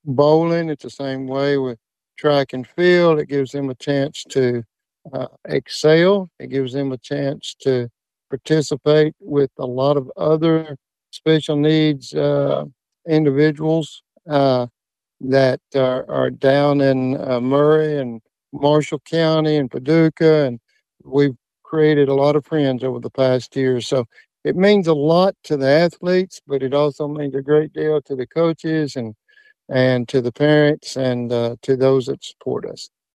Bowling, it's the same way with track and field. It gives them a chance to excel. It gives them a chance to participate with a lot of other special needs individuals that are down in Murray and Marshall County and Paducah. And we've created a lot of friends over the past year. So it means a lot to the athletes, but it also means a great deal to the coaches and to the parents and to those that support us.